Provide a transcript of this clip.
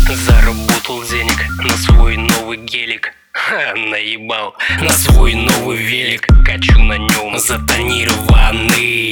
Заработал денег на свой новый гелик. Ха, наебал на свой новый велик. Качу на нем затонированный.